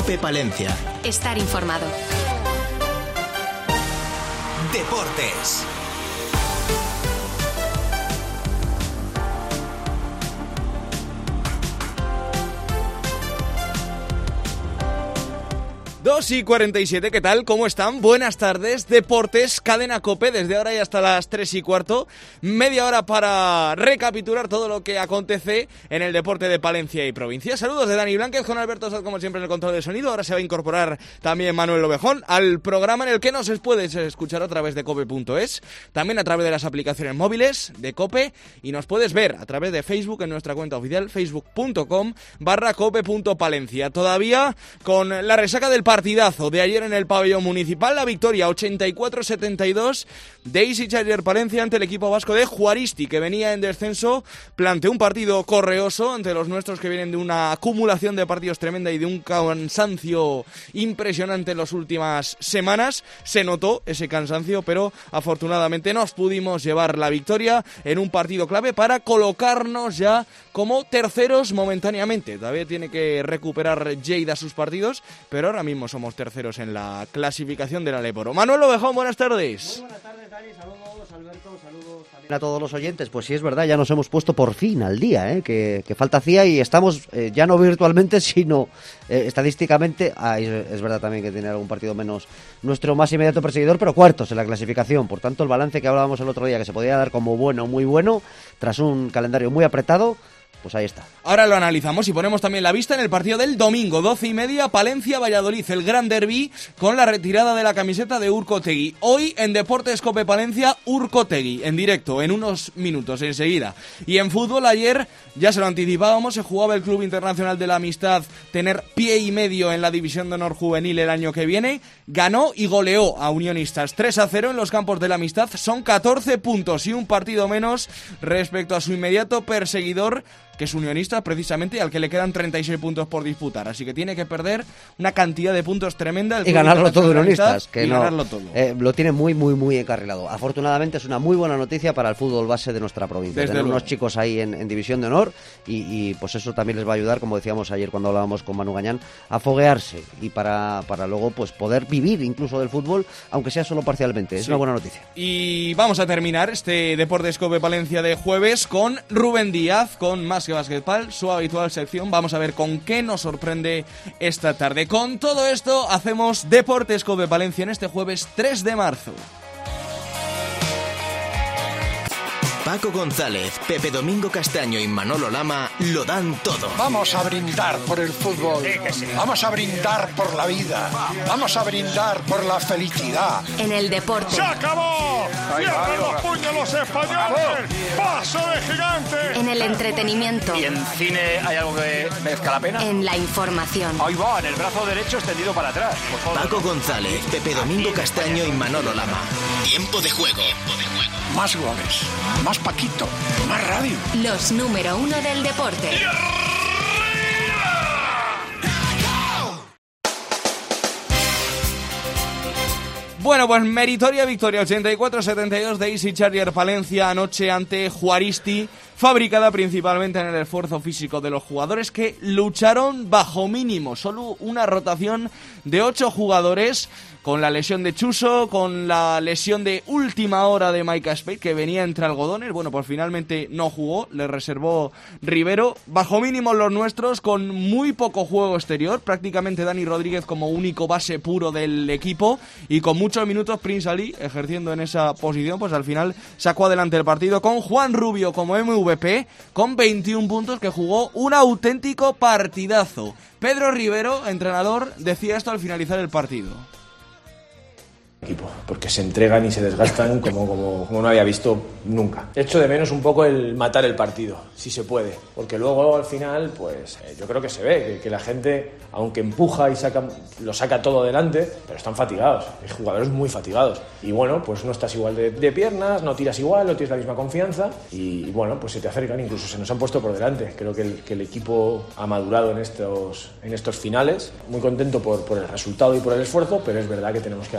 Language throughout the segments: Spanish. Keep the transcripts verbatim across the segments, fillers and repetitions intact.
COPE Palencia. Estar informado. Deportes. dos y cuarenta y siete, ¿qué tal? ¿Cómo están? Buenas tardes, Deportes, Cadena COPE, desde ahora y hasta las tres y cuarto, media hora para recapitular todo lo que acontece en el deporte de Palencia y provincia. Saludos de Dani Blanquez, con Alberto Sad, como siempre, en el control de sonido. Ahora se va a incorporar también Manuel Ovejón al programa, en el que nos puedes escuchar a través de cope punto es, también a través de las aplicaciones móviles de COPE, y nos puedes ver a través de Facebook en nuestra cuenta oficial, facebook punto com barra cope punto palencia. Todavía con la resaca del partido partidazo de ayer en el pabellón municipal, la victoria ochenta y cuatro setenta y dos de Easy Charger Palencia ante el equipo vasco de Juaristi, que venía en descenso. Planteó un partido correoso ante los nuestros, que vienen de una acumulación de partidos tremenda y de un cansancio impresionante en las últimas semanas. Se notó ese cansancio, pero afortunadamente nos pudimos llevar la victoria en un partido clave para colocarnos ya como terceros momentáneamente. Todavía tiene que recuperar Lleida sus partidos, pero ahora mismo somos terceros en la clasificación de la Leporo. Manuel Ovejón, buenas tardes. Muy buenas tardes, Dani. Saludos, Alberto. Saludos también a todos los oyentes. Pues sí, es verdad, ya nos hemos puesto por fin al día, ¿eh? que, que falta hacía, y estamos eh, ya no virtualmente, sino eh, estadísticamente. Ah, es, es verdad también que tiene algún partido menos nuestro más inmediato perseguidor, pero cuartos en la clasificación. Por tanto, el balance que hablábamos el otro día, que se podía dar como bueno, muy bueno, tras un calendario muy apretado, pues ahí está. Ahora lo analizamos y ponemos también la vista en el partido del domingo, doce y media, Palencia-Valladolid, el gran derbi con la retirada de la camiseta de Urko Otegui. Hoy en Deportes COPE Palencia, Urko Otegui, en directo, en unos minutos, enseguida. Y en fútbol, ayer, ya se lo anticipábamos, se jugaba el Club Internacional de la Amistad tener pie y medio en la División de Honor Juvenil el año que viene. Ganó y goleó a Unionistas tres a cero en los campos de la Amistad. Son catorce puntos y un partido menos respecto a su inmediato perseguidor, que es Unionistas, precisamente, al que le quedan treinta y seis puntos por disputar. Así que tiene que perder una cantidad de puntos tremenda. Y ganarlo todo Unionistas, que y no, ganarlo todo. Eh, lo tiene muy, muy, muy encarrilado. Afortunadamente es una muy buena noticia para el fútbol base de nuestra provincia. Desde Tener luego. unos chicos ahí en, en División de Honor, y, y pues eso también les va a ayudar, como decíamos ayer cuando hablábamos con Manu Gañán, a foguearse y para, para luego pues poder vivir incluso del fútbol, aunque sea solo parcialmente. Es Sí. una buena noticia. Y vamos a terminar este Deportes COPE Palencia de jueves con Rubén Díaz, con Más que Basquetball, su habitual sección. Vamos a ver con qué nos sorprende esta tarde. Con todo esto hacemos Deportes COPE Palencia en este jueves tres de marzo. Paco González, Pepe Domingo Castaño y Manolo Lama lo dan todo. Vamos a brindar por el fútbol, vamos a brindar por la vida, vamos a brindar por la felicidad. En el deporte. ¡Se acabó! ¡Cierran los puños los españoles! ¡Paso de gigante! En el entretenimiento. ¿Y en cine hay algo que merezca la pena? En la información. Ahí va, en el brazo derecho extendido para atrás. Por favor. Paco González, Pepe Domingo Castaño y Manolo Lama. Tiempo de juego. Tiempo de juego. Más goles, más Paquito, más radio. Los número uno del deporte. Bueno, pues meritoria victoria ochenta y cuatro setenta y dos de Easy Charger Palencia anoche ante Juaristi, fabricada principalmente en el esfuerzo físico de los jugadores, que lucharon bajo mínimo. Solo una rotación de ocho jugadores, con la lesión de Chuso, con la lesión de última hora de Micah Spade, que venía entre algodones. Bueno, pues finalmente no jugó, le reservó Rivero. Bajo mínimo los nuestros, con muy poco juego exterior, prácticamente Dani Rodríguez como único base puro del equipo, y con muchos minutos Prince Ali ejerciendo en esa posición. Pues al final sacó adelante el partido con Juan Rubio como M V P, con veintiún puntos, que jugó un auténtico partidazo. Pedro Rivero, entrenador, decía esto al finalizar el partido. Equipo, porque se entregan y se desgastan como, como, como no había visto nunca. Echo de menos un poco el matar el partido, si se puede, porque luego al final, pues eh, yo creo que se ve que, que la gente, aunque empuja y saca, lo saca todo adelante, pero están fatigados, hay jugadores muy fatigados. Y bueno, pues no estás igual de, de piernas, no tiras igual, no tienes la misma confianza, y, y bueno, pues se te acercan, incluso se nos han puesto por delante. Creo que el, que el equipo ha madurado en estos, en estos finales. Muy contento por, por el resultado y por el esfuerzo, pero es verdad que tenemos que analizar algo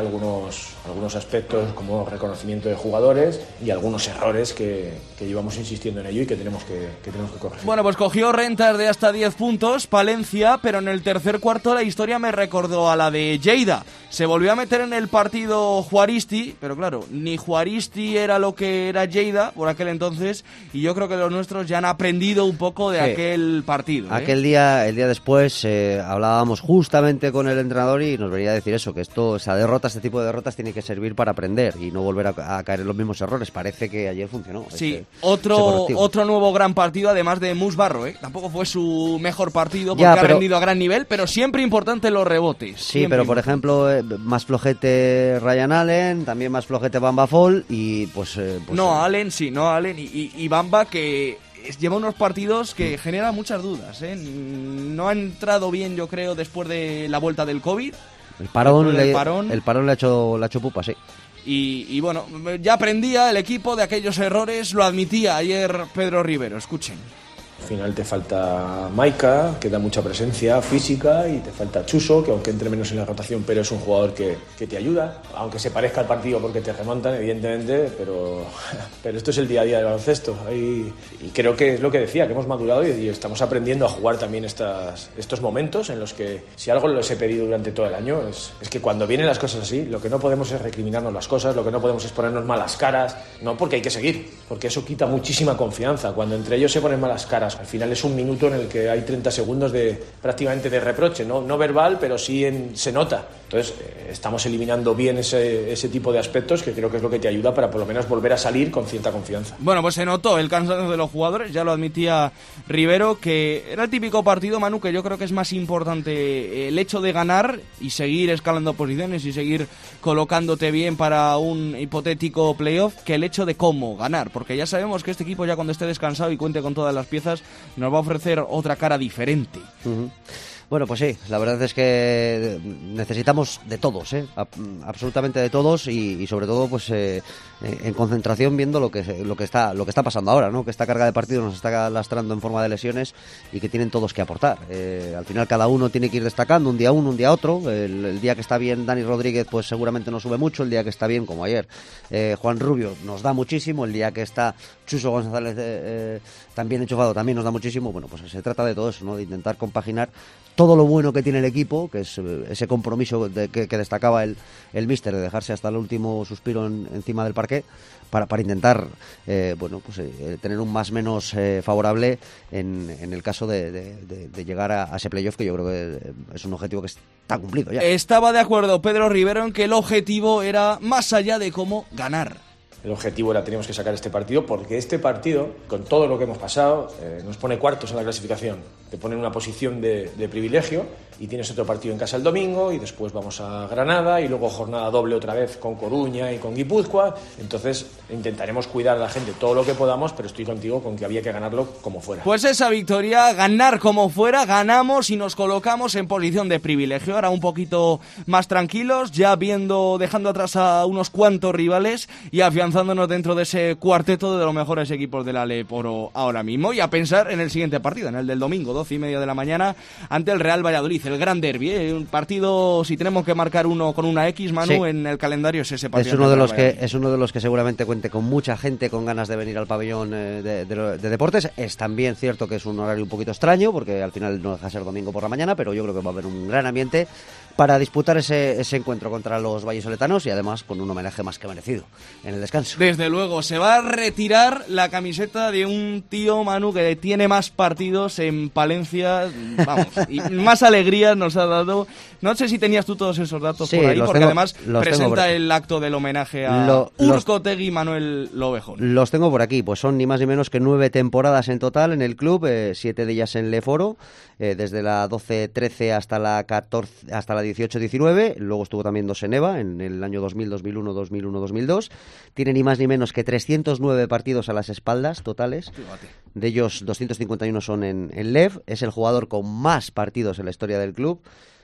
algunos, algunos aspectos como reconocimiento de jugadores y algunos errores que, que llevamos insistiendo en ello y que tenemos que, que tenemos que corregir. Bueno, pues cogió rentas de hasta diez puntos Palencia, pero en el tercer cuarto la historia me recordó a la de Lleida. Se volvió a meter en el partido Juaristi, pero claro, ni Juaristi era lo que era Lleida por aquel entonces, y yo creo que los nuestros ya han aprendido un poco de sí. aquel partido. ¿eh? Aquel día, el día después, eh, hablábamos justamente con el entrenador y nos venía a decir eso, que esto, esa derrota, este tipo de derrotas tiene que servir para aprender y no volver a, a caer en los mismos errores. Parece que ayer funcionó. Sí, ese, otro, ese otro nuevo gran partido, además de Mus Barro, ¿eh? Tampoco fue su mejor partido porque ya, pero, ha rendido a gran nivel, pero siempre importante los rebotes. Sí, pero por ejemplo, eh, más flojete Ryan Allen, también más flojete Bamba Fall y pues... Eh, pues no, eh. Allen sí, no Allen y, y, y Bamba que... lleva unos partidos que generan muchas dudas, ¿eh? No ha entrado bien, yo creo, después de la vuelta del COVID. El parón, le, parón. el parón le ha hecho, le ha hecho pupa, sí. Y, y bueno, ya aprendía el equipo de aquellos errores, lo admitía ayer Pedro Rivero. Escuchen. Al final te falta Maika, que da mucha presencia física, y te falta Chuso, que aunque entre menos en la rotación, pero es un jugador que, que te ayuda, aunque se parezca al partido porque te remontan, evidentemente, pero, pero esto es el día a día del baloncesto. Y, y creo que es lo que decía, que hemos madurado y, y estamos aprendiendo a jugar también estas, estos momentos en los que, si algo les he pedido durante todo el año, es, es que cuando vienen las cosas así, lo que no podemos es recriminarnos las cosas, lo que no podemos es ponernos malas caras, no, porque hay que seguir, porque eso quita muchísima confianza. Cuando entre ellos se ponen malas caras, al final es un minuto en el que hay treinta segundos de prácticamente de reproche, no, no verbal, pero sí en, se nota. Entonces eh, estamos eliminando bien ese, ese tipo de aspectos, que creo que es lo que te ayuda para por lo menos volver a salir con cierta confianza. Bueno, pues se notó el cansancio de los jugadores, ya lo admitía Rivero, que era el típico partido, Manu, que yo creo que es más importante el hecho de ganar y seguir escalando posiciones y seguir colocándote bien para un hipotético playoff, que el hecho de cómo ganar, porque ya sabemos que este equipo, ya cuando esté descansado y cuente con todas las piezas, nos va a ofrecer otra cara diferente. Uh-huh. Bueno, pues sí, la verdad es que necesitamos de todos, ¿eh? absolutamente de todos y, y sobre todo pues eh, en concentración viendo lo que lo que está lo que está pasando ahora, ¿no? Que esta carga de partidos nos está lastrando en forma de lesiones y que tienen todos que aportar. Eh, al final cada uno tiene que ir destacando, un día uno, un día otro. El, el día que está bien Dani Rodríguez pues seguramente no sube mucho, el día que está bien, como ayer, eh, Juan Rubio nos da muchísimo, el día que está Chuso González eh, eh, también enchufado también nos da muchísimo. Bueno, pues se trata de todo eso, ¿no? De intentar compaginar todo lo bueno que tiene el equipo, que es ese compromiso de, que, que destacaba el, el míster, de dejarse hasta el último suspiro en, encima del parqué, para, para intentar eh, bueno pues eh, tener un más menos eh, favorable en, en el caso de, de, de, de llegar a, a ese playoff, que yo creo que es un objetivo que está cumplido ya. Estaba de acuerdo Pedro Rivero en que el objetivo era más allá de cómo ganar. El objetivo era teníamos que sacar este partido, porque este partido, con todo lo que hemos pasado, eh, nos pone cuartos en la clasificación. Te pone en una posición de, de privilegio y tienes otro partido en casa el domingo y después vamos a Granada y luego jornada doble otra vez con Coruña y con Guipúzcoa. Entonces intentaremos cuidar a la gente todo lo que podamos, pero estoy contigo con que había que ganarlo como fuera. Pues esa victoria, ganar como fuera, ganamos y nos colocamos en posición de privilegio. Ahora un poquito más tranquilos, ya viendo, dejando atrás a unos cuantos rivales y afianzándonos dentro de ese cuarteto de los mejores equipos de la Leporo ahora mismo, y a pensar en el siguiente partido, en el del domingo, doce y media de la mañana, ante el Real Valladolid, el gran derbi, ¿eh? Un partido, si tenemos que marcar uno con una X, Manu, sí, en el calendario es ese partido. Es uno de los que es uno de los que seguramente cuente con mucha gente con ganas de venir al pabellón eh, de, de, de deportes. Es también cierto que es un horario un poquito extraño, porque al final no deja de ser domingo por la mañana, pero yo creo que va a haber un gran ambiente para disputar ese, ese encuentro contra los vallisoletanos, y además con un homenaje más que merecido en el descanso. Desde luego, se va a retirar la camiseta de un tío, Manu, que tiene más partidos en Palencia, vamos, y más alegrías nos ha dado. No sé si tenías tú todos esos datos sí, por ahí, porque tengo, además presenta el acto del homenaje a Lo, Urcotegui y Manuel Lobejón. Los tengo por aquí, pues son ni más ni menos que nueve temporadas en total en el club, eh, siete de ellas en Leforo, eh, desde la doce trece hasta la catorce, hasta la dieciocho diecinueve, luego estuvo también dos en EVA, en el año dos mil, dos mil uno, dos mil uno, dos mil dos, tiene ni más ni menos que trescientos nueve partidos a las espaldas totales, de ellos doscientos cincuenta y uno son en, en L E V, es el jugador con más partidos en la historia del club.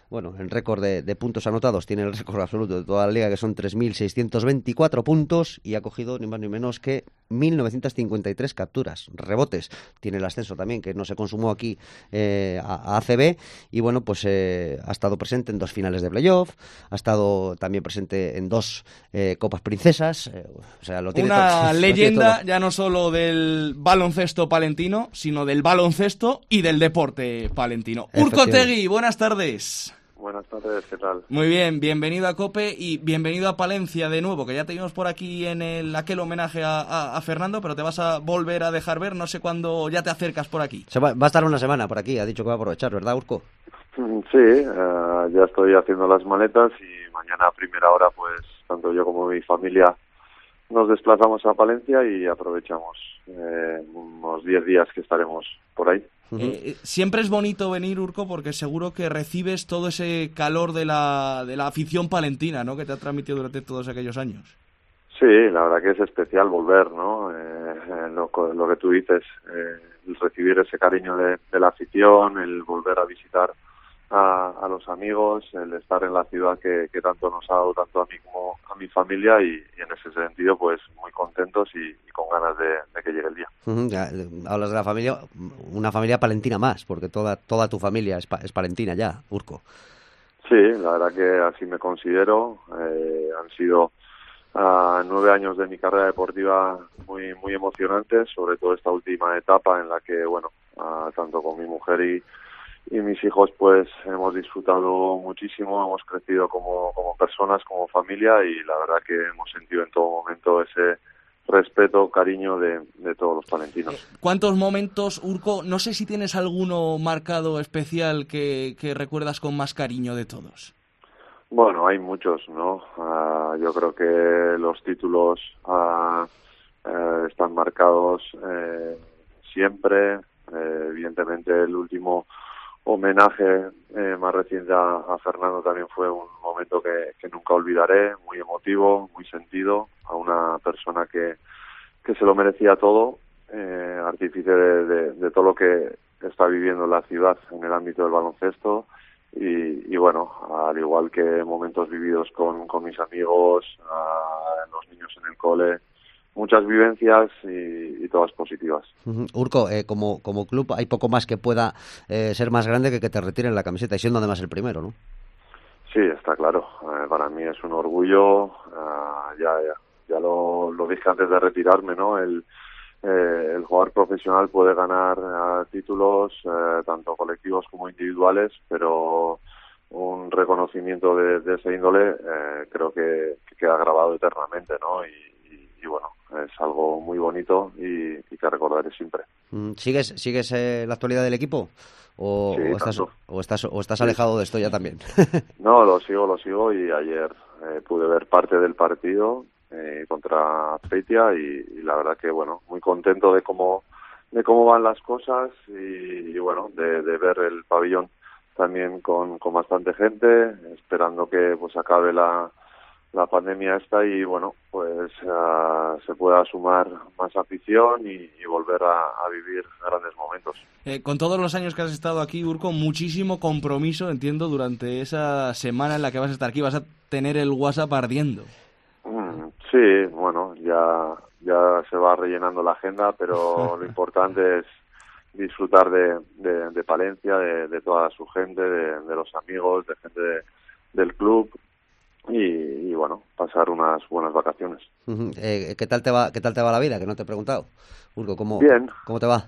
bueno, en récord de, de puntos anotados, tiene el récord absoluto de toda la liga, que son tres mil seiscientos veinticuatro puntos, y ha cogido ni más ni menos que mil novecientas cincuenta y tres capturas, rebotes. Tiene el ascenso también, que no se consumó aquí eh, a, a A C B, y bueno, pues eh, ha estado presente en dos finales de playoff, ha estado también presente en dos eh, Copas Princesas, eh, o sea, lo tiene Una todo, leyenda todo. Ya no solo del baloncesto palentino, sino del baloncesto y del deporte palentino. Urko Tegui, buenas tardes. Buenas tardes, ¿qué tal? Muy bien, bienvenido a COPE y bienvenido a Palencia de nuevo, que ya te vimos por aquí en el, aquel homenaje a, a, a Fernando, pero te vas a volver a dejar ver, no sé cuándo ya te acercas por aquí. Se va, va a estar una semana por aquí, ha dicho que va a aprovechar, ¿verdad, Urko? Sí, uh, ya estoy haciendo las maletas y mañana a primera hora, pues, tanto yo como mi familia nos desplazamos a Palencia y aprovechamos eh, unos diez días que estaremos por ahí. Eh, siempre es bonito venir, Urko, porque seguro que recibes todo ese calor de la, de la afición palentina, ¿no?, que te ha transmitido durante todos aquellos años. Sí, la verdad que es especial volver, ¿no? Eh, lo, lo que tú dices, eh, el recibir ese cariño de, de la afición, el volver a visitar a, a los amigos, el estar en la ciudad que, que tanto nos ha dado tanto a mí como a mi familia, y, y en ese sentido pues muy contentos y, y con ganas de, de que llegue el día. Uh-huh. Ya, hablas de la familia, una familia palentina más, porque toda toda tu familia es, pa, es palentina ya, Urko. Sí, la verdad que así me considero. Eh, han sido uh, nueve años de mi carrera deportiva muy muy emocionantes, sobre todo esta última etapa en la que, bueno, uh, tanto con mi mujer y Y mis hijos, pues, hemos disfrutado muchísimo, hemos crecido como, como personas, como familia, y la verdad que hemos sentido en todo momento ese respeto, cariño de, de todos los palentinos. ¿Cuántos momentos, Urko? No sé si tienes alguno marcado especial que, que recuerdas con más cariño de todos. Bueno, hay muchos, ¿no? Uh, yo creo que los títulos uh, uh, están marcados eh, siempre. Eh, evidentemente, el último homenaje eh, más reciente a, a Fernando también fue un momento que, que nunca olvidaré, muy emotivo, muy sentido, a una persona que, que se lo merecía todo, eh, artífice de, de, de todo lo que está viviendo la ciudad en el ámbito del baloncesto, y, y bueno, al igual que momentos vividos con, con mis amigos, a, los niños en el cole, muchas vivencias y, y todas positivas. Uh-huh. Urko, eh, como, como club hay poco más que pueda eh, ser más grande que que te retiren la camiseta, y siendo además el primero, ¿no? Sí, está claro. Eh, para mí es un orgullo. Uh, ya ya, ya lo, lo dije antes de retirarme, ¿no? El, eh, el jugador profesional puede ganar uh, títulos, uh, tanto colectivos como individuales, pero un reconocimiento de, de ese índole eh, creo que, que queda grabado eternamente, ¿no? Y, y, y bueno, es algo muy bonito y, y que recordaré siempre. ¿Sigues sigues eh, la actualidad del equipo? ¿O, sí, o, estás, o, estás, ¿O estás alejado sí. de esto ya también? No, lo sigo, lo sigo, y ayer eh, pude ver parte del partido eh, contra Feitia y, y la verdad que, bueno, muy contento de cómo de cómo van las cosas y, y bueno, de, de ver el pabellón también con, con bastante gente, esperando que pues acabe la la pandemia esta y bueno, pues uh, se pueda sumar más afición y, y volver a, a vivir grandes momentos. Eh, con todos los años que has estado aquí, Urko, muchísimo compromiso, entiendo, durante esa semana en la que vas a estar aquí. Vas a tener el WhatsApp ardiendo. Mm, sí, bueno, ya, ya se va rellenando la agenda, pero lo importante es disfrutar de, de, de Palencia, de, de toda su gente, de, de los amigos, de gente de, del club. Y, y bueno, pasar unas buenas vacaciones. Uh-huh. Eh, ¿Qué tal te va? ¿Qué tal te va la vida? Que no te he preguntado. Urko, ¿cómo, bien. ¿cómo te va?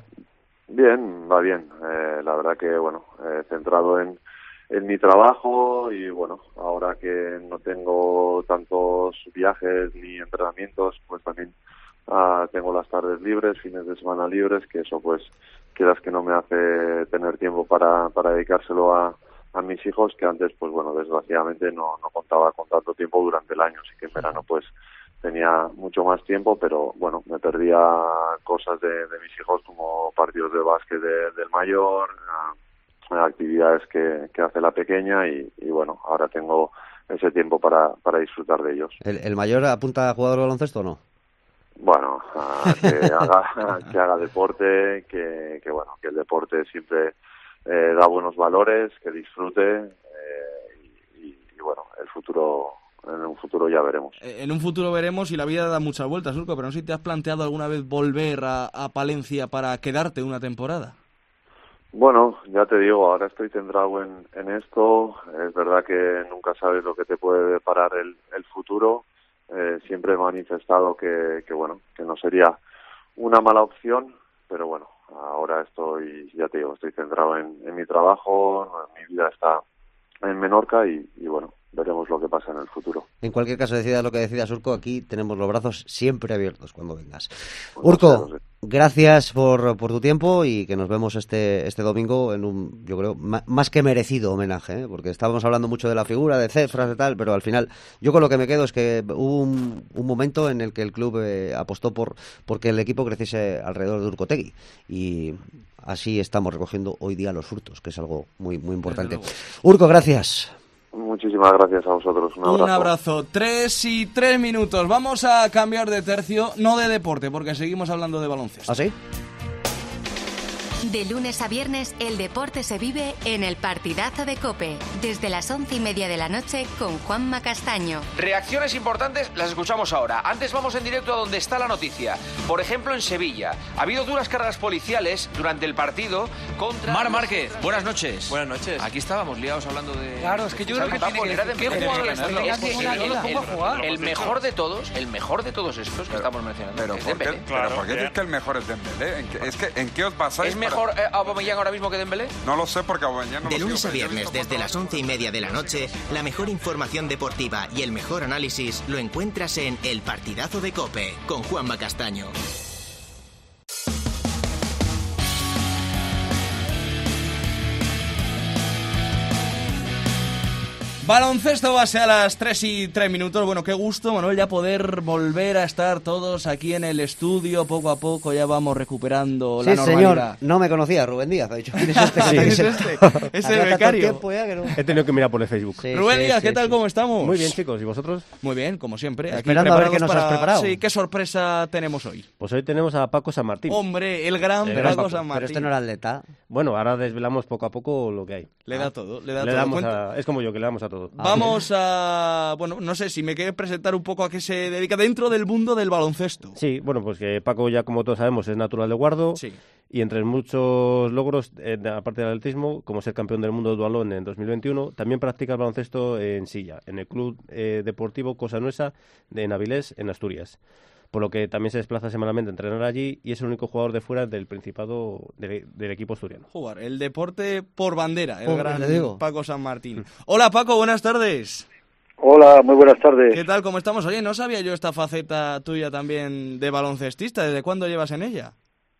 Bien, va bien. Eh, la verdad que bueno, eh, centrado en, en mi trabajo y bueno, ahora que no tengo tantos viajes ni entrenamientos, pues también uh, tengo las tardes libres, fines de semana libres, que eso pues quieras que no me hace tener tiempo para, para dedicárselo a a mis hijos, que antes, pues bueno, desgraciadamente no, no contaba con tanto tiempo durante el año, así que en verano pues tenía mucho más tiempo, pero bueno, me perdía cosas de, de mis hijos como partidos de básquet de, del mayor, uh, actividades que, que hace la pequeña y, y bueno, ahora tengo ese tiempo para, para disfrutar de ellos. ¿El, el mayor apunta a jugador de baloncesto o no? Bueno, uh, que, haga, que haga deporte, que, que bueno, que el deporte siempre Eh, da buenos valores, que disfrute, eh, y bueno, el futuro, en un futuro ya veremos. En un futuro veremos y la vida da muchas vueltas, Urco, pero no sé si te has planteado alguna vez volver a, a Palencia para quedarte una temporada. Bueno, ya te digo, ahora estoy centrado en, en esto. Es verdad que nunca sabes lo que te puede deparar el, el futuro. Eh, siempre he manifestado que, que, bueno, que no sería una mala opción, pero bueno, ahora estoy, ya te digo, estoy centrado en, en mi trabajo, mi vida está en Menorca y, y bueno, veremos lo que pasa en el futuro. En cualquier caso, decidas lo que decidas, Urco, aquí tenemos los brazos siempre abiertos cuando vengas. Pues Urco, no sé, no sé. Gracias por, por tu tiempo y que nos vemos este este domingo en un, yo creo, ma, más que merecido homenaje, ¿eh? Porque estábamos hablando mucho de la figura, de cifras y tal, pero al final yo con lo que me quedo es que hubo un, un momento en el que el club eh, apostó por porque el equipo creciese alrededor de Urcotegui y así estamos recogiendo hoy día los frutos, que es algo muy muy importante. Urco, gracias. Muchísimas gracias a vosotros. Un abrazo. Un abrazo. Tres y tres minutos. Vamos a cambiar de tercio, no de deporte, porque seguimos hablando de baloncesto. ¿Ah, sí? De lunes a viernes, el deporte se vive en el partidazo de COPE, desde las once y media de la noche con Juanma Castaño. Reacciones importantes las escuchamos ahora. Antes vamos en directo a donde está la noticia. Por ejemplo, en Sevilla. Ha habido duras cargas policiales durante el partido contra... Mar Márquez, buenas noches. Buenas noches. Aquí estábamos liados hablando de... Claro, es que yo creo que tiene que decir ¿Qué jugador es el, el mejor de todos, el mejor de todos estos que pero, estamos mencionando pero es ¿por qué, Dembélé. claro, Claro, ¿por qué dices que el mejor es Dembélé? ¿En qué, es que, ¿En qué os basáis? ¿Es mejor eh, Aubameyang ahora mismo que Dembélé? No lo sé porque Aubameyang no De lo lunes sigo, a viernes, desde las once y media de la noche, la mejor información deportiva y el mejor análisis lo encuentras en El Partidazo de COPE, con Juanma Castaño. Baloncesto base a las tres y tres minutos. Bueno, qué gusto, Manuel, ya poder volver a estar todos aquí en el estudio. Poco a poco ya vamos recuperando sí, la normalidad. Señor, no me conocía, Rubén Díaz. Ha dicho, ¿quién es este? ¿Quién es este? Es el becario. Ya no... He tenido que mirar por el Facebook. Sí, Rubén sí, Díaz, ¿qué sí, tal? Sí. ¿Cómo estamos? Muy bien, chicos. ¿Y vosotros? Muy bien, como siempre. Esperando aquí a ver qué nos para... has preparado. Sí, ¿qué sorpresa tenemos hoy? Pues hoy tenemos a Paco San Martín. Hombre, el gran el Paco, Paco San Martín. Pero este no era atleta. Bueno, ahora desvelamos poco a poco lo que hay. Le da todo, le da le todo. Damos a... Es como yo, que le damos a todo. Vamos a... Bueno, no sé si me quieres presentar un poco a qué se dedica dentro del mundo del baloncesto. Sí, bueno, pues que Paco, ya como todos sabemos, es natural de Guardo. Sí. Y entre muchos logros, eh, aparte del atletismo, como ser campeón del mundo de dualón en dos mil veintiuno, también practica el baloncesto en silla, en el Club eh, Deportivo Cosa Nuesa de Navilés, en Asturias. Por lo que también se desplaza semanalmente a entrenar allí y es el único jugador de fuera del Principado de, del equipo asturiano. Jugar el deporte por bandera, el oh, gran le digo. Paco San Martín. Hola Paco, buenas tardes. Hola, muy buenas tardes. ¿Qué tal? ¿Cómo estamos? Oye, no sabía yo esta faceta tuya también de baloncestista. ¿Desde cuándo llevas en ella?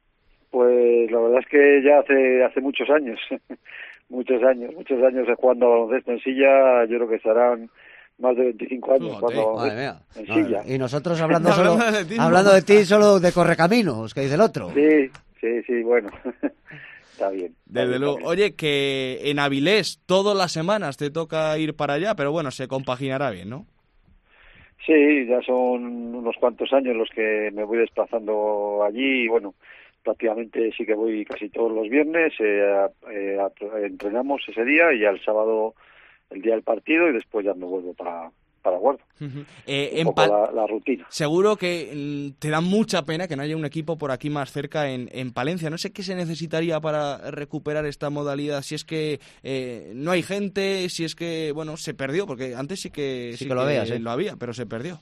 Pues la verdad es que ya hace hace muchos años, muchos años, muchos años jugando a baloncesto en silla. Yo creo que estarán más de veinticinco años jugando baloncesto en silla. Y nosotros hablando solo, hablando de ti, hablando de ti solo de correcaminos, que dice el otro. Sí, sí, sí, bueno. Está bien. Está Desde bien, luego. está bien. Oye, que en Avilés todas las semanas te toca ir para allá, pero bueno, se compaginará bien, ¿no? Sí, ya son unos cuantos años los que me voy desplazando allí y bueno, prácticamente sí que voy casi todos los viernes, eh, eh, entrenamos ese día y al sábado el día del partido y después ya me vuelvo para, para Guardo. Uh-huh. eh, un en poco la, la rutina. Seguro que mm, te da mucha pena que no haya un equipo por aquí más cerca en, en Palencia. No sé qué se necesitaría para recuperar esta modalidad. Si es que eh, no hay gente, si es que, bueno, se perdió, porque antes sí que, sí sí que, lo, había, ¿sí? lo había, pero se perdió.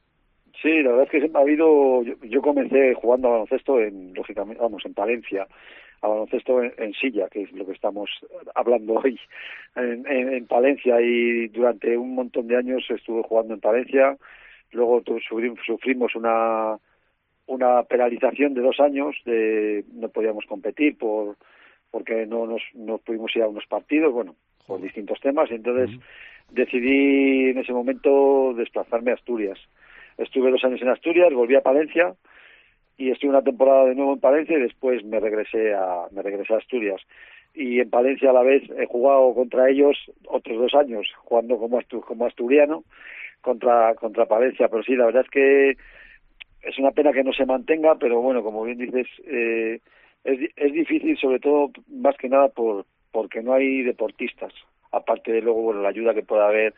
Sí, la verdad es que siempre ha habido... Yo, yo comencé jugando a baloncesto, en lógicamente, vamos, en Palencia, a baloncesto en, en silla, que es lo que estamos hablando hoy, en, en, en Palencia, y durante un montón de años estuve jugando en Palencia. Luego tu, sufrimos una una penalización de dos años, de no podíamos competir por porque no nos no pudimos ir a unos partidos, bueno, por distintos temas, y entonces uh-huh. decidí en ese momento desplazarme a Asturias. Estuve dos años en Asturias, volví a Palencia y estuve una temporada de nuevo en Palencia y después me regresé a me regresé a Asturias. Y en Palencia a la vez he jugado contra ellos otros dos años, jugando como astu- como asturiano contra contra Palencia. Pero sí, la verdad es que es una pena que no se mantenga, pero bueno, como bien dices, eh, es es difícil, sobre todo más que nada por porque no hay deportistas. Aparte de luego, bueno, la ayuda que pueda haber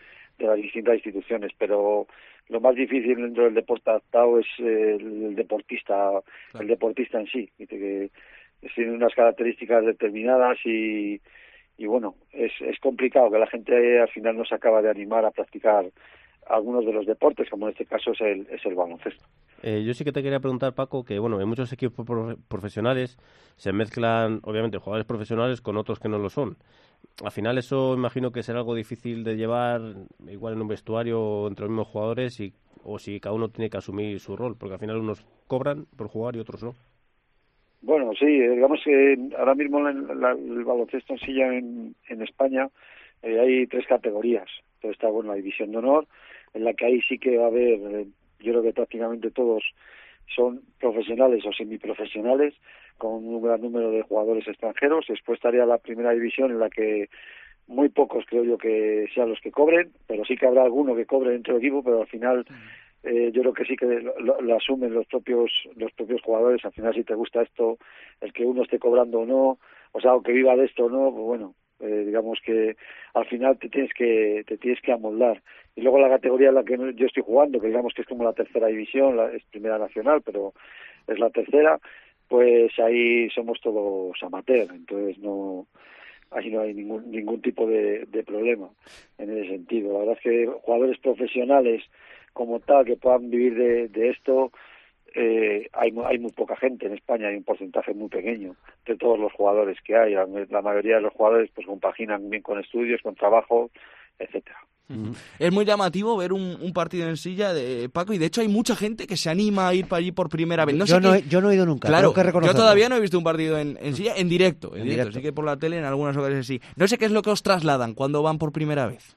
de las distintas instituciones, pero lo más difícil dentro del deporte adaptado es eh, el deportista, claro. el deportista en sí, que tiene unas características determinadas y, y bueno, es, es complicado que la gente al final no se acaba de animar a practicar algunos de los deportes, como en este caso es el, es el baloncesto. Eh, yo sí que te quería preguntar, Paco, que bueno, en muchos equipos pro- profesionales se mezclan, obviamente, jugadores profesionales con otros que no lo son. Al final eso imagino que será algo difícil de llevar, igual en un vestuario entre los mismos jugadores, y, o si cada uno tiene que asumir su rol, porque al final unos cobran por jugar y otros no. Bueno, sí, digamos que ahora mismo en la, el baloncesto en silla en, en España eh, hay tres categorías. Entonces está, bueno, la división de honor, en la que ahí sí que va a haber, eh, yo creo que prácticamente todos son profesionales o semiprofesionales, con un gran número de jugadores extranjeros. Después estaría la primera división, en la que muy pocos creo yo que sean los que cobren, pero sí que habrá alguno que cobre dentro del equipo, pero al final eh, yo creo que sí que lo, lo, lo asumen los propios los propios jugadores. Al final, si te gusta esto, el que uno esté cobrando o no, o sea, o que viva de esto o no, pues bueno, eh, digamos que al final te tienes que te tienes que amoldar. Y luego la categoría en la que yo estoy jugando, que digamos que es como la tercera división, la, es primera nacional, pero es la tercera, pues ahí somos todos amateur, entonces no ahí no hay ningún ningún tipo de, de problema en ese sentido. La verdad es que jugadores profesionales como tal que puedan vivir de, de esto, eh, hay hay muy poca gente en España, hay un porcentaje muy pequeño de todos los jugadores que hay. La, la mayoría de los jugadores pues compaginan bien con estudios, con trabajo, etcétera. Uh-huh. Es muy llamativo ver un, un partido en silla de Paco, y de hecho hay mucha gente que se anima a ir para allí por primera vez. No yo, sé no qué... he, yo no he ido nunca, claro, tengo que reconocerlo. Yo todavía no he visto un partido en, en silla en directo, en, en directo. directo. Sí que por la tele en algunas ocasiones sí. No sé qué es lo que os trasladan cuando van por primera vez.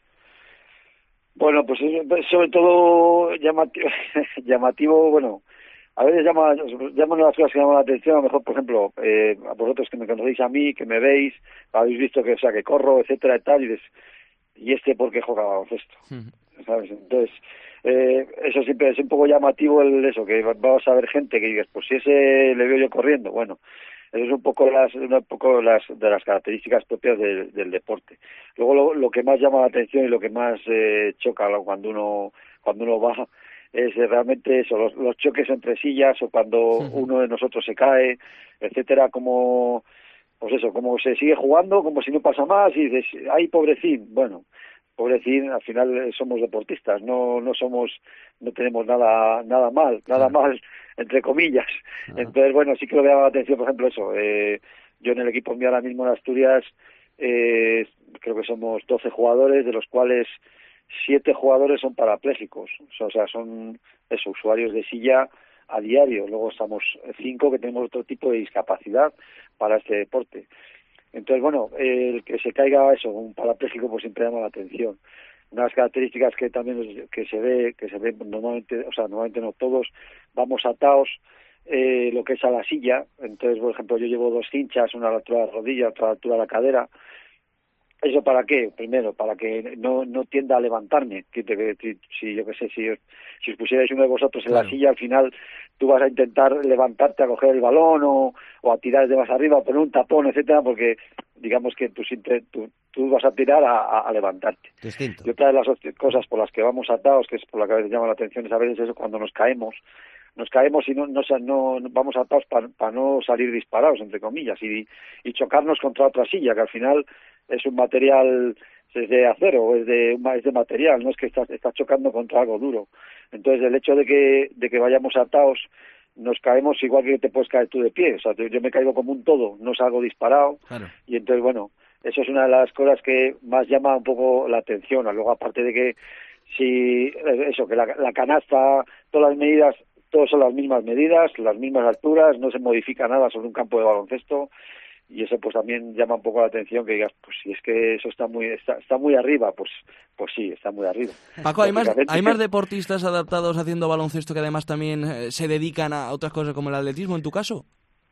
Bueno, pues es sobre todo llamativo, llamativo bueno, a veces llama, llaman las cosas que llaman la atención. A lo mejor, por ejemplo, eh, a vosotros que me conocéis a mí, que me veis, habéis visto que, o sea, que corro, etcétera y tal, y dices, ¿y este por qué juega baloncesto? Uh-huh. ¿Sabes? Entonces, eh, eso siempre es un poco llamativo, el eso, que vamos a ver gente que digas, pues si ese le veo yo corriendo, bueno, eso es un poco las un poco las de las características propias de, del deporte. Luego lo, lo que más llama la atención y lo que más eh, choca cuando uno cuando uno va es realmente eso, los, los choques entre sillas, o cuando uh-huh. uno de nosotros se cae, etcétera, como pues eso, como se sigue jugando, como si no pasa más, y dices, ay, pobrecín. Bueno, pobrecín, al final somos deportistas, no no somos, no tenemos nada nada mal, nada uh-huh. mal, entre comillas. Uh-huh. Entonces, bueno, sí que lo me llama la atención, por ejemplo, eso, eh, yo en el equipo mío ahora mismo en Asturias, eh, creo que somos doce jugadores, de los cuales siete jugadores son parapléjicos, o sea, son eso, usuarios de silla a diario. Luego estamos cinco que tenemos otro tipo de discapacidad para este deporte. Entonces, bueno, eh, el que se caiga eso, un parapléjico, pues siempre llama la atención. Una de las características que también es, que se ve, que se ve normalmente, o sea, normalmente no todos, vamos atados eh, lo que es a la silla. Entonces, por ejemplo, yo llevo dos cinchas, una a la altura de la rodilla, otra a la altura de la cadera. ¿Eso para qué? Primero, para que no no tienda a levantarme. Que te, que, si yo qué sé, si, si os pusierais uno de vosotros en claro. la silla, al final tú vas a intentar levantarte a coger el balón o, o a tirar desde más arriba, o poner un tapón, etcétera, porque digamos que tú, tú, tú vas a tirar a, a, a levantarte. Distinto. Y otra de las cosas por las que vamos atados, que es por la que a veces llama la atención, es a veces eso, cuando nos caemos. Nos caemos y no, no, no vamos atados para pa no salir disparados, entre comillas, y, y chocarnos contra otra silla, que al final es un material, es de acero, es de es de material, no es que estás, estás chocando contra algo duro. Entonces, el hecho de que de que vayamos atados, nos caemos igual que te puedes caer tú de pie. O sea, yo me caigo como un todo, no salgo disparado. Claro. Y entonces, bueno, eso es una de las cosas que más llama un poco la atención. Luego, aparte de que si eso, que la, la canasta, todas las medidas, todas son las mismas medidas, las mismas alturas, no se modifica nada sobre un campo de baloncesto. Y eso pues también llama un poco la atención, que digas, pues si es que eso está muy está, está muy arriba, pues pues sí, está muy arriba. Paco, ¿hay más, ¿hay más deportistas adaptados haciendo baloncesto que además también eh, se dedican a otras cosas como el atletismo, en tu caso?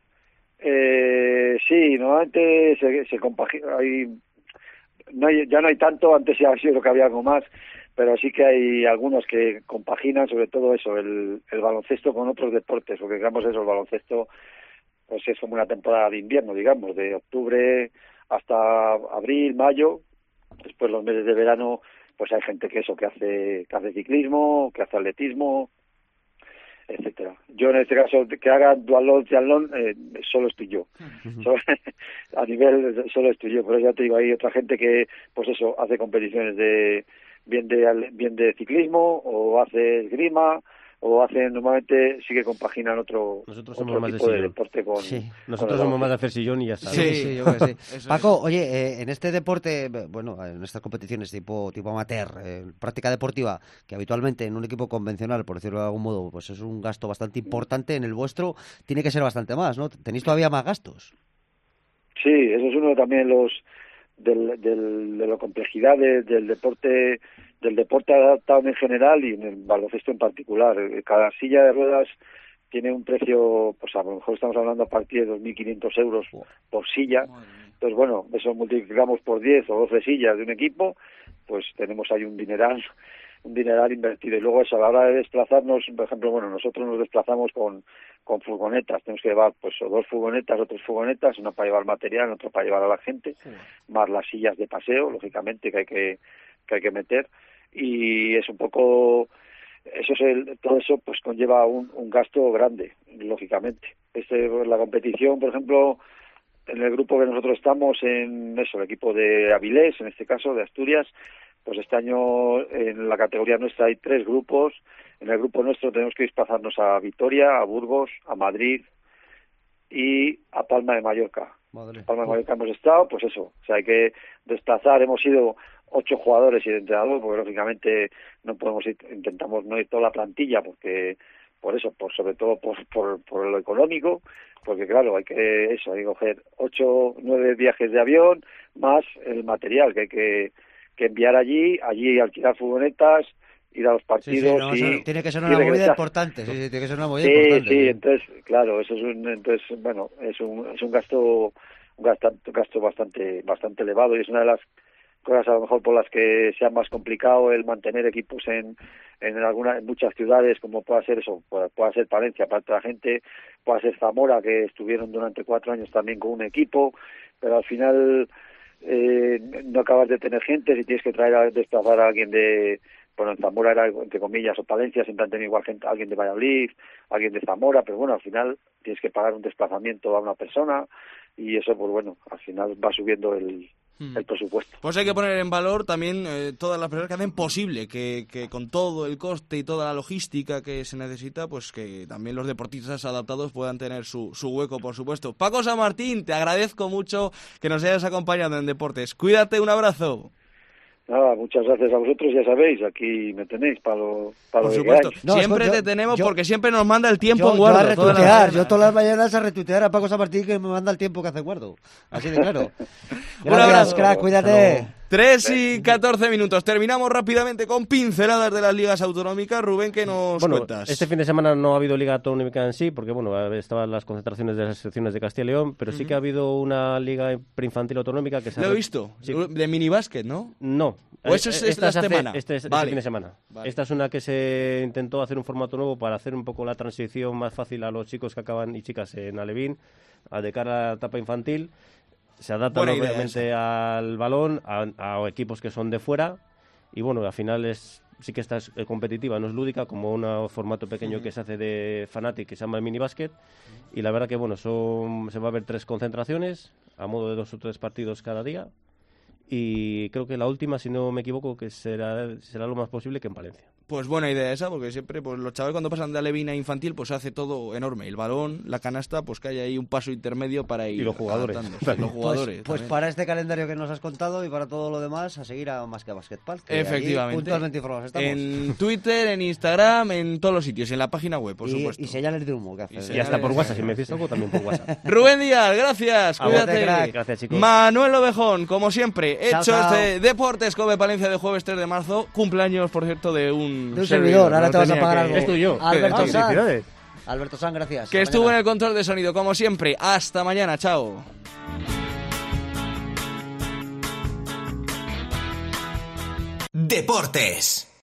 Eh, sí, normalmente se, se compagina, hay, no hay, ya no hay tanto, antes ya ha sido lo que había algo más, pero sí que hay algunos que compaginan sobre todo eso, el, el baloncesto con otros deportes, porque digamos eso, el baloncesto pues es como una temporada de invierno, digamos, de octubre hasta abril, mayo. Después los meses de verano pues hay gente que eso, que hace, que hace ciclismo, que hace atletismo, etcétera. Yo en este caso, que haga duatlón, triatlón, eh, solo estoy yo. Uh-huh. Solo, a nivel, solo estoy yo, pero ya te digo, hay otra gente que, pues eso, hace competiciones de bien de bien de ciclismo, o hace esgrima, o hacen, normalmente sí que compaginan otro, Nosotros otro somos tipo más de, de deporte con... Sí. Nosotros con somos más de hacer sillón y ya está. Sí, sí, sí, yo creo que sí. Paco, oye, eh, en este deporte, bueno, en estas competiciones tipo tipo amateur, eh, práctica deportiva, que habitualmente en un equipo convencional, por decirlo de algún modo, pues es un gasto bastante importante, en el vuestro tiene que ser bastante más, ¿no? ¿Tenéis todavía más gastos? Sí, eso es uno también los del, del, de la complejidad de, del deporte del deporte adaptado en general y en el baloncesto en particular. Cada silla de ruedas tiene un precio, pues a lo mejor estamos hablando a partir de dos mil quinientos euros por silla. Entonces, bueno, eso multiplicamos por diez o doce sillas de un equipo, pues tenemos ahí un dineral, un dineral invertido. Y luego eso, a la hora de desplazarnos, por ejemplo, bueno, nosotros nos desplazamos con, con furgonetas, tenemos que llevar pues o dos furgonetas o tres furgonetas, una para llevar material, otra para llevar a la gente, sí. Más las sillas de paseo, lógicamente, que hay que, que hay que meter. Y es un poco, eso es el, todo eso pues conlleva un, un gasto grande, lógicamente. Este, la competición, por ejemplo, en el grupo que nosotros estamos, en eso, el equipo de Avilés, en este caso, de Asturias, pues este año en la categoría nuestra hay tres grupos. En el grupo nuestro tenemos que desplazarnos a Vitoria, a Burgos, a Madrid y a Palma de Mallorca. Madre. Palma de Mallorca hemos estado, pues eso, o sea, hay que desplazar, hemos ido ocho jugadores y el entrenador, porque lógicamente no podemos ir, intentamos no ir toda la plantilla, porque por eso, por sobre todo por, por, por lo económico, porque claro, hay que eso, hay que coger ocho, nueve viajes de avión, más el material que hay que, que enviar allí, allí alquilar furgonetas, ir a los partidos. Sí, sí, no, y, eso tiene que ser una movida importante, sí, sí, tiene que ser una movida sí, importante. Sí, sí, entonces, claro, eso es un, entonces, bueno, es un, es un gasto, un gasto, un gasto bastante, bastante elevado, y es una de las cosas a lo mejor por las que sea más complicado el mantener equipos en en alguna en muchas ciudades, como pueda ser eso, pueda, pueda ser Palencia para otra gente, pueda ser Zamora, que estuvieron durante cuatro años también con un equipo, pero al final eh, no acabas de tener gente, si tienes que traer a desplazar a alguien de, bueno, en Zamora era entre comillas, o Palencia siempre han tenido igual gente, alguien de Valladolid, alguien de Zamora, pero bueno, al final tienes que pagar un desplazamiento a una persona, y eso, pues bueno, al final va subiendo el el presupuesto. Pues hay que poner en valor también eh, todas las personas que hacen posible que, que con todo el coste y toda la logística que se necesita, pues que también los deportistas adaptados puedan tener su, su hueco, por supuesto. Paco San Martín, te agradezco mucho que nos hayas acompañado en Deportes. Cuídate, un abrazo. Nada, muchas gracias a vosotros, ya sabéis, aquí me tenéis para lo, para Por lo supuesto, que no, siempre yo, te tenemos yo, porque siempre nos manda el tiempo yo, en Guardo. Yo a retuitear, toda yo todas las mañanas a retuitear a Paco San Martín, que me manda el tiempo que hace Guardo. Así de claro. Gracias, crack, cuídate. tres y catorce minutos. Terminamos rápidamente con pinceladas de las ligas autonómicas. Rubén, ¿qué nos bueno, cuentas? Este fin de semana no ha habido liga autonómica en sí, porque bueno, estaban las concentraciones de las secciones de Castilla y León, pero uh-huh. sí que ha habido una liga preinfantil autonómica que se Lo ha... he visto, sí. De minibásquet, ¿no? No. ¿O eso es esta, esta semana? Este es vale. este fin de semana. Vale. Esta es una que se intentó hacer un formato nuevo para hacer un poco la transición más fácil a los chicos que acaban y chicas en Alevín, a de cara a la etapa infantil. Se adapta obviamente al balón, a, a equipos que son de fuera, y bueno, al final es sí que esta es competitiva, no es lúdica, como un formato pequeño uh-huh. que se hace de Fanatic, que se llama el minibásquet, uh-huh. y la verdad que bueno, son, se va a ver tres concentraciones, a modo de dos o tres partidos cada día, y creo que la última, si no me equivoco, que será, será lo más posible que en Palencia. Pues buena idea esa, porque siempre pues los chavales cuando pasan de Alevín a infantil pues se hace todo enorme. El balón, la canasta, pues que hay ahí un paso intermedio para ir. Y los jugadores. los jugadores pues, pues para este calendario que nos has contado y para todo lo demás, a seguir a Más que Basketball. Que efectivamente. Puntualmente informados estamos. En Twitter, en Instagram, en todos los sitios, en la página web, por y, supuesto. Y señales de humo que hace. Y, y hasta por WhatsApp, si me decís algo, también por WhatsApp. Rubén Díaz, gracias, a cuídate. Gracias, chicos. Manuel Ovejón, como siempre, chao, hecho chao. este Deportes Cope Palencia de jueves tres de marzo, cumpleaños, por cierto, de un, de un servidor. Ahora te vas a pagar algo. Es tuyo. Alberto ah, Sanz. Alberto Sanz, gracias. Que estuvo en el control de sonido, como siempre. Hasta mañana, chao. Deportes.